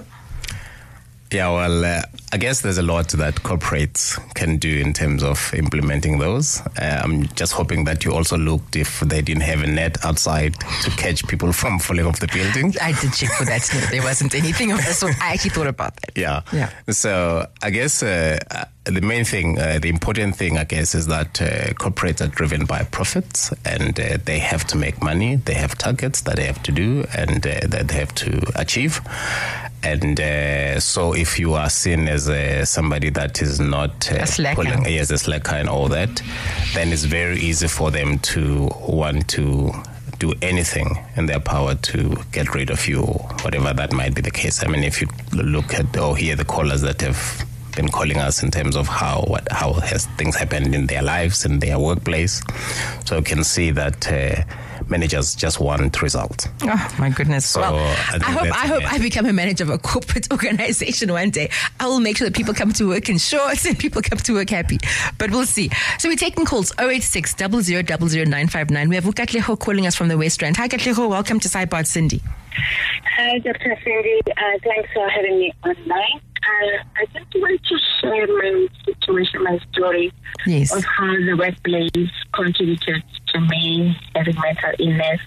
Yeah, well, uh, I guess there's a lot that corporates can do in terms of implementing those. Uh, I'm just hoping that you also looked if they didn't have a net outside to catch people from falling off the building. I did check for that. No, there wasn't anything of this. I actually thought about that. Yeah. Yeah. So I guess uh, the main thing, uh, the important thing, I guess, is that uh, corporates are driven by profits, and uh, they have to make money. They have targets that they have to do and uh, that they have to achieve. And uh, so if you are seen as uh, somebody that is not uh, a slacker. pulling, yes, a slacker and all that, then it's very easy for them to want to do anything in their power to get rid of you, or whatever that might be the case. I mean, if you look at or hear the callers that have been calling us in terms of how what how has things happened in their lives, in their workplace, so you can see that uh, managers just want results. Oh my goodness! So well, I, I hope I hope I become a manager of a corporate organization one day. I will make sure that people come to work in shorts and people come to work happy. But we'll see. So we're taking calls oh eight six, zero zero zero zero nine five nine. We have Katleho calling us from the West Rand. Hi Katleho, welcome to Sideboard Cindy. Hi, Doctor Cindy. Uh, thanks for having me online. Uh, I just want to share my situation, my story yes. of how the workplace contributed to me having mental illness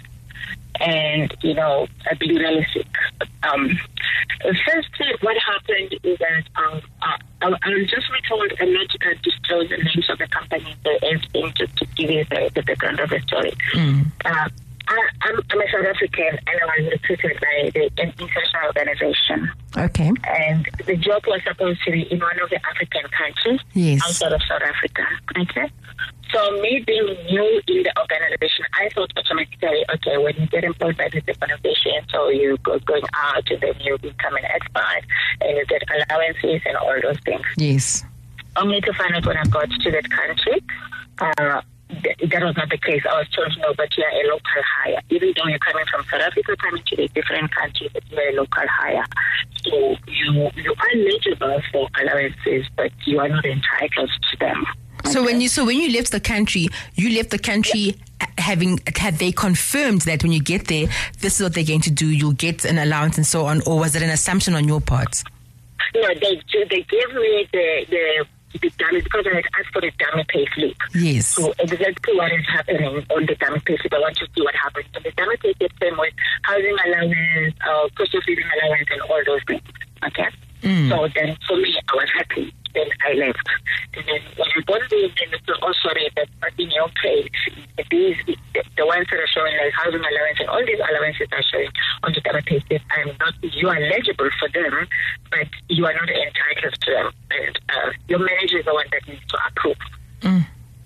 and, you know, being really sick. Um, firstly, what happened is that um, uh, I, I was just told I'm not uh, disclose the names of the company, the everything, just to give you the, the background of the story. Mm. Uh, I, I'm, I'm a South African, and I was recruited by the international organization. Okay. And the job was supposed to be in one of the African countries yes. outside of South Africa. Okay. So me being new in the organization, I thought automatically, okay, when you get employed by this organization, so you go going out and then you become an expert and you get allowances and all those things. Yes. Only to find out when I got to that country, uh, th- that was not the case. I was told, no, but you are a local hire. Even though you're coming from South Africa, coming to a different country, but you are a local hire. So you, you are eligible for allowances, but you are not entitled to them. So when you so when you left the country, you left the country having had they confirmed that when you get there, this is what they're going to do. You'll get an allowance and so on, or was it an assumption on your part? No, they they gave me the the, the dummy because I had asked for the dummy pay slip. Yes. So exactly what is happening on the dummy pay slip, I want to see what happens. So the dummy pay slip came with housing allowance, uh, cost of living allowance, and all those things. Okay. Mm. So then for me, I was happy. Then I left. And then when I got there, then it's oh sorry, but in your case, these the, the ones that are showing like housing allowance and all these allowances are showing on the double pay slip. I'm not. You are eligible for them, but you are not entitled to them. And uh, your manager is the one that needs to approve. Mm.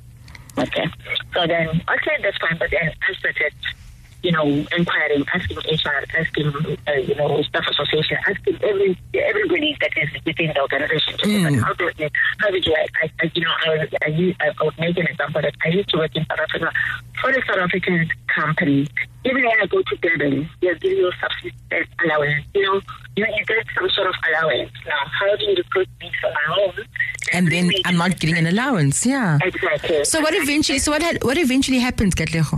Okay. So then, okay, that's fine. But then I started, you know, inquiring, asking H R, asking, uh, you know, staff association, asking every everybody that is within the organization. To Mm. say, how, do, how did you, I, I, you know, I, was, I, used, I, I would make an example that I used to work in South Africa for a South African company. Even when I go to Durban, they'll give you a subsistence allowance. You know, you, you get some sort of allowance. Now, how do you recruit me for my own? And then I'm not getting an allowance. Yeah. Exactly. So what eventually? So what had, what eventually happened, Katleho?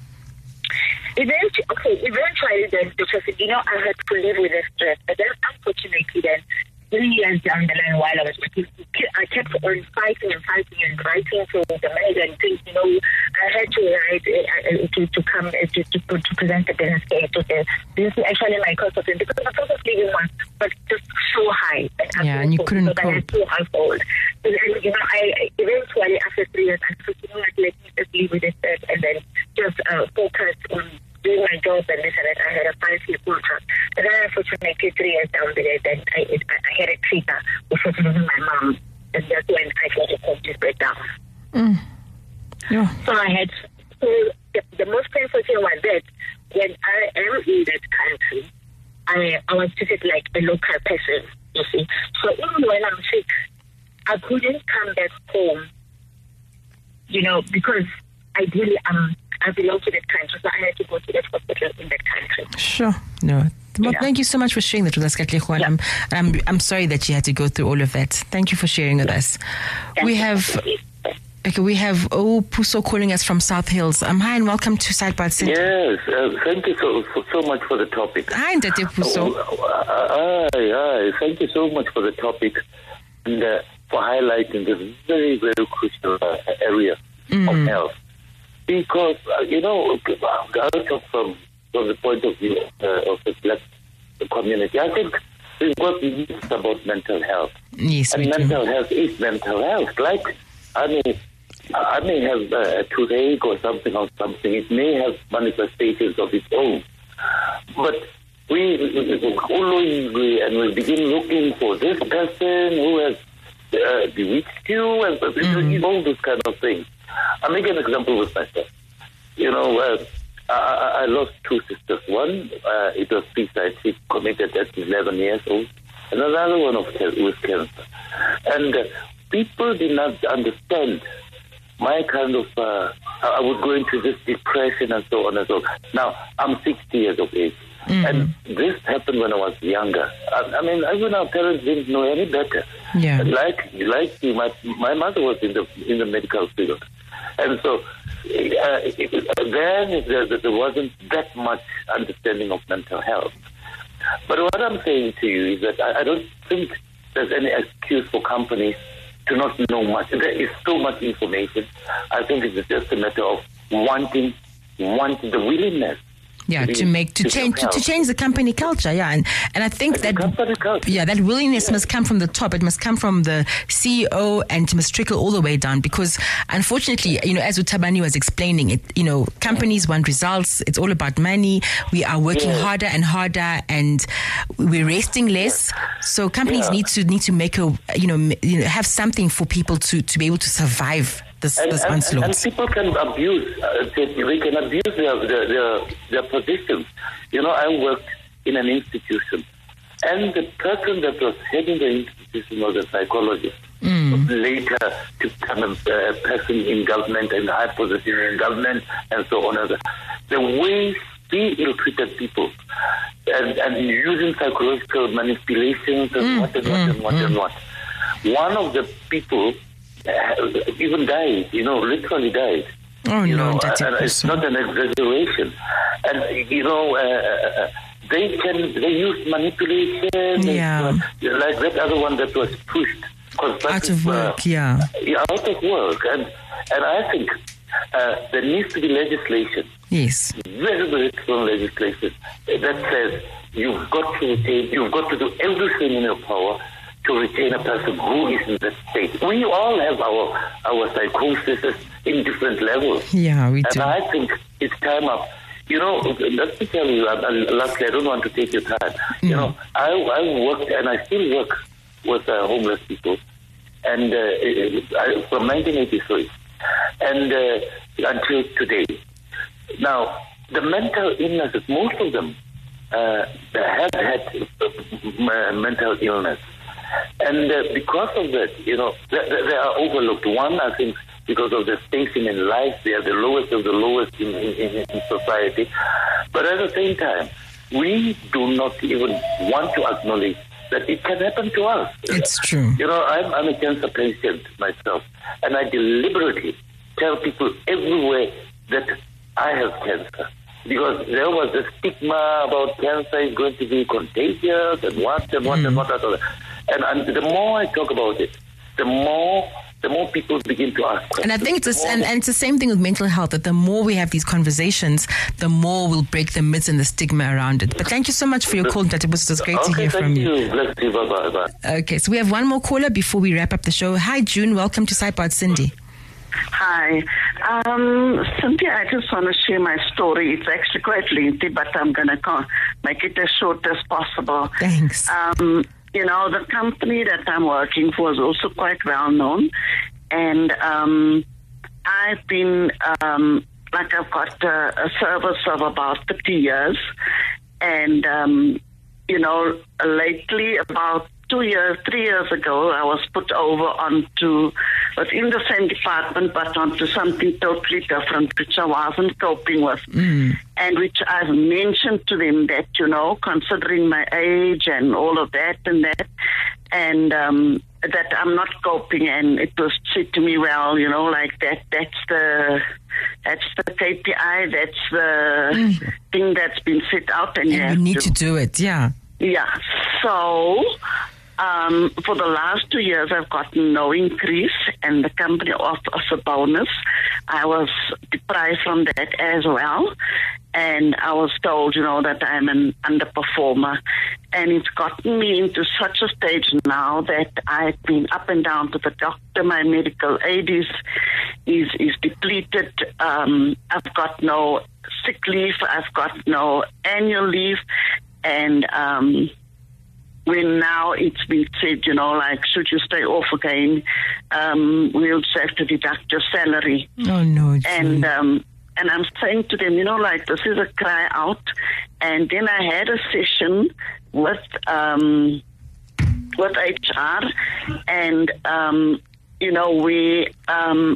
Eventually, okay, eventually then, because, you know, I had to live with the stress. But then, unfortunately, then, three years down the line while I was working, I kept on fighting and fighting and writing to the manager and things, you know, I had to write uh, to, to come, uh, to, to, to present the business case to the, this is actually my cost of living, because the cost of living was, was just so high. And yeah, and you couldn't cope. I had two households. And, and, you know, I eventually, after three years, I thought, you know what, let me just live with it and then just uh, focus on doing my job and this and that. I had a five-year contract. And then unfortunately, three years down the line, then I, it, I had a trigger, which was losing my mom. And that's when I got a complete breakdown. Mm. Yeah. So I had, so the, the most painful thing was that when I am in that country, I, I was treated like a local person, you see. So even when I'm sick, I couldn't come back home, you know, because ideally I'm I belong to that country, so I had to go to that hospital in that country. Sure. No. Well, yeah. Thank you so much for sharing that with us, Katleho. Yeah. I'm, I'm, I'm sorry that you had to go through all of that. Thank you for sharing with us. Thank we you. have, okay, we have Oh Puso calling us from South Hills. Um, hi and welcome to Sideboard Cindy. Yes, uh, thank you so, so so much for the topic. Hi, Ndate Puso. Uh, aye, aye. Thank you so much for the topic and uh, for highlighting this very, very crucial uh, area Mm. of health. Because, uh, you know, I'll talk from, from the point of view uh, of the black community. I think we've got news about mental health. Yes, and we mental do. health is mental health. Like, I mean, I may have uh, a toothache or something or something. It may have manifestations of its own. But we, we following we, and we begin looking for this person who has uh, bewitched you and mm. all those kind of things. I'll make an example with myself. You know, uh, I, I lost two sisters. One, uh, it was suicide. She committed at eleven years old. And another one of with cancer. And uh, people did not understand my kind of, uh, I would go into this depression and so on and so on. Now, I'm sixty years of age. Mm-hmm. And this happened when I was younger. I, I mean, even our parents didn't know any better. Yeah. Like, like you, my, my mother was in the in the medical field. And so, uh, it, then there, there wasn't that much understanding of mental health. But what I'm saying to you is that I, I don't think there's any excuse for companies to not know much. There is so much information. I think it's just a matter of wanting, wanting the willingness. Yeah, to, to make to, to change to, to change the company culture. Yeah, and and I think and that yeah that willingness yeah. must come from the top. It must come from the C E O and it must trickle all the way down. Because unfortunately, you know, as Utabani was explaining, it you know companies want results. It's all about money. We are working yeah. harder and harder, and we're resting less. So companies yeah. need to need to make a you know, you know have something for people to, to be able to survive this, and, this and, onslaught. And people can abuse. Uh, they, they can abuse their, their their their positions. You know, I worked in an institution, and the person that was heading the institution was a psychologist. Mm. Later, to become a uh, person in government and high position in government, and so on. And the way he ill-treated people, and, and using psychological manipulations and mm. what and what mm. and what mm. and what. One of the people uh, even died. You know, literally died. Oh you no, know, that's and it's not an exaggeration. And you know, uh, they can they use manipulation. Yeah, and, uh, like that other one that was pushed out of work. Uh, yeah, out of work, and and I think uh, there needs to be legislation. Yes, very very strong legislation that says you've got to retain, you've got to do everything in your power to retain a person who is in that state. We all have our our psychosis in different levels. Yeah, we and do. And I think it's time up. You know, let me tell you, and lastly, I don't want to take your time. Mm. You know, I, I worked and I still work with uh, homeless people, and uh, I, from nineteen eighty-three and uh, until today. Now, the mental illnesses, most of them uh, have had uh, mental illness. And uh, because of that, you know, they, they are overlooked. One, I think, because of the station in life, they are the lowest of the lowest in, in, in society. But at the same time, we do not even want to acknowledge that it can happen to us. It's true. You know, I'm, I'm a cancer patient myself, and I deliberately tell people everywhere that I have cancer. Because there was a stigma about cancer is going to be contagious and what and what mm. and what and what. And, and the more I talk about it, the more the more people begin to ask questions. And I think it's a, and, and it's the same thing with mental health, that the more we have these conversations, the more we'll break the myths and the stigma around it. But thank you so much for your call, Ntate. It was great okay, to hear from you. you. Bless you. Bye-bye. Bye. Okay, so we have one more caller before we wrap up the show. Hi, June. Welcome to Sideboard. Cindy. Hi. Um, Cynthia, I just want to share my story. It's actually quite lengthy, but I'm going to make it as short as possible. Thanks. Um, you know, the company that I'm working for is also quite well known. And um, I've been, um, like I've got a, a service of about thirty years. And, um, you know, lately, about two years, three years ago, I was put over onto, within the same department, but onto something totally different, which I wasn't coping with. Mm. And which I've mentioned to them that, you know, considering my age and all of that and that, and um, that I'm not coping. And it was said to me, well, you know, like that, that's the, that's the K P I, that's the mm. thing that's been set out. And, and you, you need to, to do it, yeah. Yeah. So, um, for the last two years, I've gotten no increase, and the company offered us a bonus. I was deprived from that as well, and I was told, you know, that I'm an underperformer. And it's gotten me into such a stage now that I've been up and down to the doctor. My medical aid is is, is depleted. Um, I've got no sick leave. I've got no annual leave. And um, when now it's been said, you know, like, should you stay off again, um, we'll just have to deduct your salary. Oh, no. And um, and I'm saying to them, you know, like, this is a cry out. And then I had a session with um, with H R, and, um, you know, we... Um,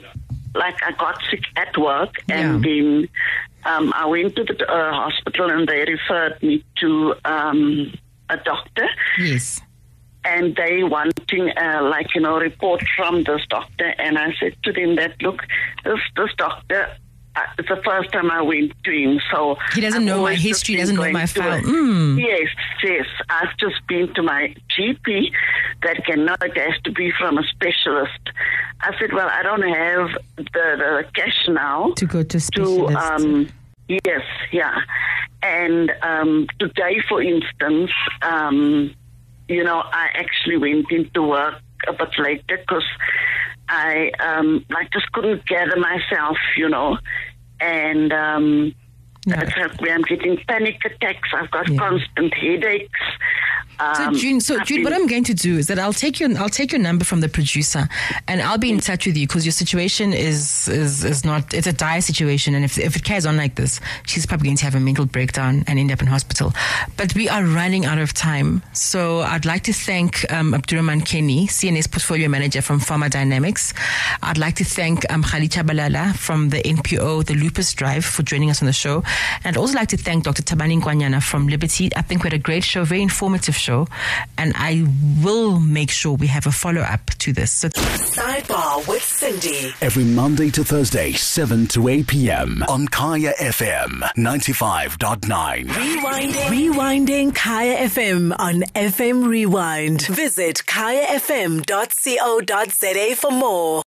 like I got sick at work, and yeah. then um, I went to the uh, hospital, and they referred me to um, a doctor. Yes. And they wanting, uh, like, you know, report from this doctor. And I said to them that, look, this this doctor, uh, it's the first time I went to him. So he doesn't I've know my history, doesn't know my file. Mm. Yes, yes. I've just been to my G P that cannot, it has to be from a specialist. I said, well, I don't have the, the cash now. To go to specialist. To, um, yes, yeah. And um, today, for instance, um, you know, I actually went into work a bit later because I, um, I just couldn't gather myself, you know, and um, yeah. it's helped me. I'm getting panic attacks. I've got yeah. constant headaches. So June, so Jude, what I'm going to do is that I'll take your I'll take your number from the producer, and I'll be in touch with you because your situation is, is is not it's a dire situation, and if if it carries on like this, she's probably going to have a mental breakdown and end up in hospital. But we are running out of time, so I'd like to thank um, Abdurrahman Kenny, C N S Portfolio Manager from Pharma Dynamics. I'd like to thank um, Khali Chabalala from the N P O, the Lupus Drive, for joining us on the show, and I'd also like to thank Doctor Thabani Nkwanyana from Liberty. I think we had a great show, very informative show. And I will make sure we have a follow-up to this. So Sidebar with Cindy. Every Monday to Thursday, seven to eight p.m. on Kaya F M ninety-five point nine. Rewinding. Rewinding Kaya F M on F M Rewind. Visit kaya f m dot co dot za for more.